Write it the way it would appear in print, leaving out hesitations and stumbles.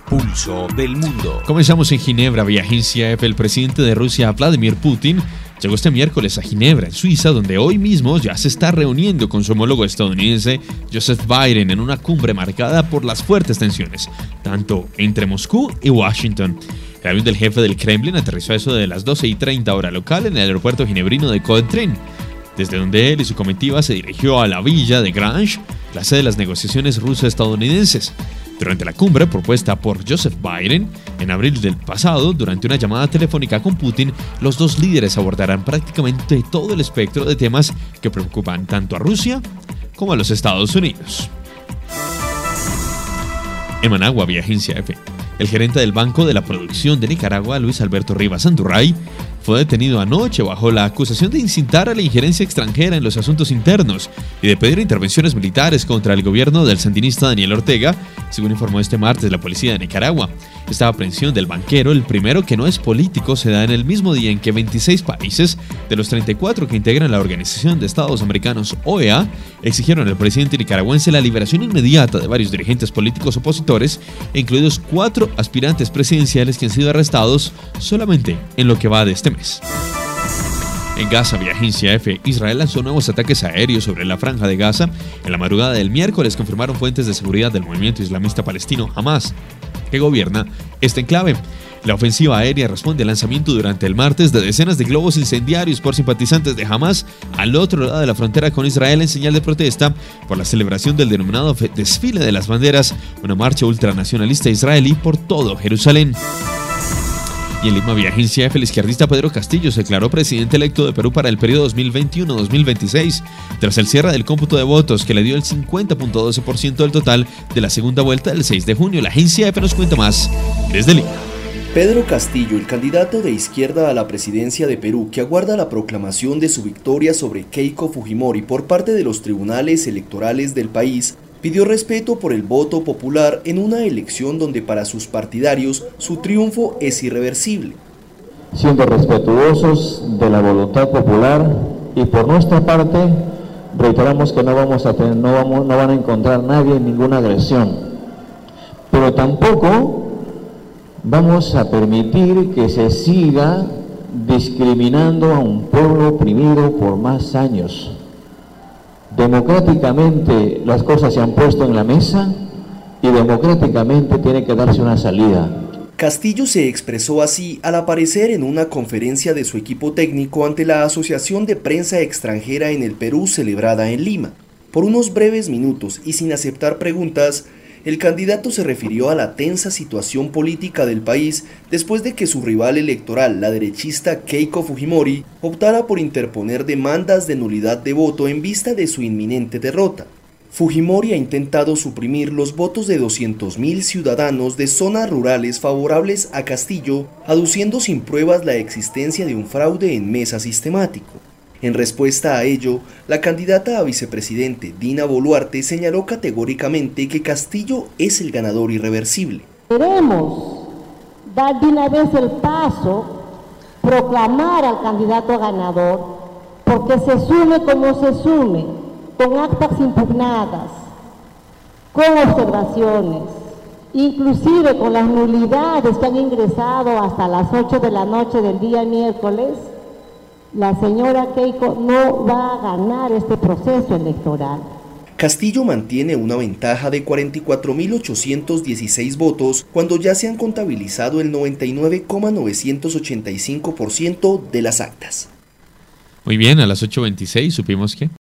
pulso del mundo. Comenzamos en Ginebra, vía agencia EFE. El presidente de Rusia, Vladimir Putin, llegó este miércoles a Ginebra, en Suiza, donde hoy mismo ya se está reuniendo con su homólogo estadounidense, Joseph Biden, en una cumbre marcada por las fuertes tensiones, tanto entre Moscú y Washington. El avión del jefe del Kremlin aterrizó a eso de las 12:30 hora local en el aeropuerto ginebrino de Cointrin, desde donde él y su comitiva se dirigió a la villa de Grange, la sede de las negociaciones ruso-estadounidenses. Durante la cumbre propuesta por Joseph Biden en abril del pasado, durante una llamada telefónica con Putin, los dos líderes abordarán prácticamente todo el espectro de temas que preocupan tanto a Rusia como a los Estados Unidos. En Managua, vía agencia EFE. El gerente del Banco de la Producción de Nicaragua, Luis Alberto Rivas Andurray, fue detenido anoche bajo la acusación de incitar a la injerencia extranjera en los asuntos internos y de pedir intervenciones militares contra el gobierno del sandinista Daniel Ortega, según informó este martes la policía de Nicaragua. Esta aprehensión del banquero, el primero que no es político, se da en el mismo día en que 26 países de los 34 que integran la Organización de Estados Americanos, OEA, exigieron al presidente nicaragüense la liberación inmediata de varios dirigentes políticos opositores, incluidos 4 aspirantes presidenciales que han sido arrestados solamente en lo que va de este mes. En Gaza, vía agencia EFE, Israel lanzó nuevos ataques aéreos sobre la franja de Gaza en la madrugada del miércoles, confirmaron fuentes de seguridad del movimiento islamista palestino Hamas, que gobierna este enclave. La ofensiva aérea responde al lanzamiento durante el martes de decenas de globos incendiarios por simpatizantes de Hamas al otro lado de la frontera con Israel en señal de protesta por la celebración del denominado Desfile de las Banderas, una marcha ultranacionalista israelí por todo Jerusalén. Y en Lima, vía agencia EFE, el izquierdista Pedro Castillo se declaró presidente electo de Perú para el periodo 2021-2026, tras el cierre del cómputo de votos que le dio el 50.12% del total de la segunda vuelta del 6 de junio. La agencia EFE nos cuenta más desde Lima. Pedro Castillo, el candidato de izquierda a la presidencia de Perú, que aguarda la proclamación de su victoria sobre Keiko Fujimori por parte de los tribunales electorales del país, pidió respeto por el voto popular en una elección donde para sus partidarios su triunfo es irreversible. Siendo respetuosos de la voluntad popular y por nuestra parte reiteramos que no van a encontrar nadie ninguna agresión, pero tampoco vamos a permitir que se siga discriminando a un pueblo oprimido por más años. Democráticamente las cosas se han puesto en la mesa y democráticamente tiene que darse una salida. Castillo se expresó así al aparecer en una conferencia de su equipo técnico ante la Asociación de Prensa Extranjera en el Perú celebrada en Lima. Por unos breves minutos y sin aceptar preguntas, el candidato se refirió a la tensa situación política del país después de que su rival electoral, la derechista Keiko Fujimori, optara por interponer demandas de nulidad de voto en vista de su inminente derrota. Fujimori ha intentado suprimir los votos de 200.000 ciudadanos de zonas rurales favorables a Castillo, aduciendo sin pruebas la existencia de un fraude en mesa sistemático. En respuesta a ello, la candidata a vicepresidente Dina Boluarte señaló categóricamente que Castillo es el ganador irreversible. Queremos dar de una vez el paso, proclamar al candidato ganador, porque se sume como se sume, con actas impugnadas, con observaciones, inclusive con las nulidades que han ingresado hasta las 8 de la noche del día miércoles. La señora Keiko no va a ganar este proceso electoral. Castillo mantiene una ventaja de 44.816 votos cuando ya se han contabilizado el 99,985% de las actas. Muy bien, a las 8:26 supimos que